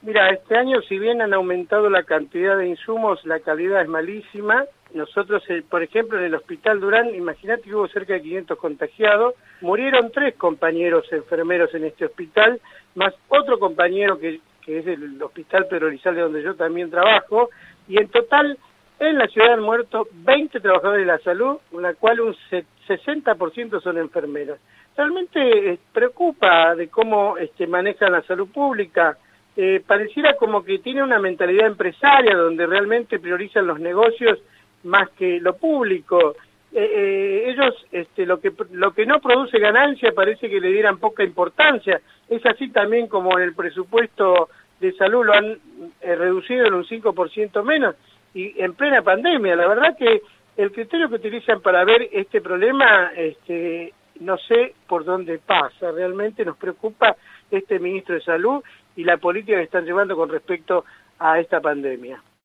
Mira, este año, si bien han aumentado la cantidad de insumos, la calidad es malísima. Nosotros, por ejemplo, en el Hospital Durán, imagínate que hubo cerca de 500 contagiados, murieron 3 compañeros enfermeros en este hospital, más otro compañero que es del Hospital Pedro Lizalde, donde yo también trabajo, y en total, en la ciudad han muerto 20 trabajadores de la salud, la cual un 60% son enfermeros. Realmente preocupa de cómo manejan la salud pública. Pareciera como que tiene una mentalidad empresaria donde realmente priorizan los negocios más que lo público. Ellos lo que no produce ganancia parece que le dieran poca importancia. Es así también como en el presupuesto de salud lo han reducido en un 5% menos y en plena pandemia. La verdad que el criterio que utilizan para ver este problema no sé por dónde pasa. Realmente nos preocupa este ministro de Salud y la política que están llevando con respecto a esta pandemia.